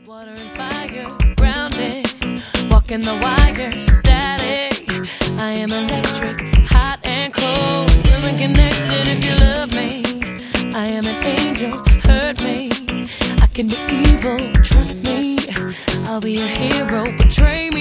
Water and fire, grounded, walking the wire, static. I am electric, hot and cold. Women connected if you love me. I am an angel, hurt me. I can be evil, trust me. I'll be a hero, betray me.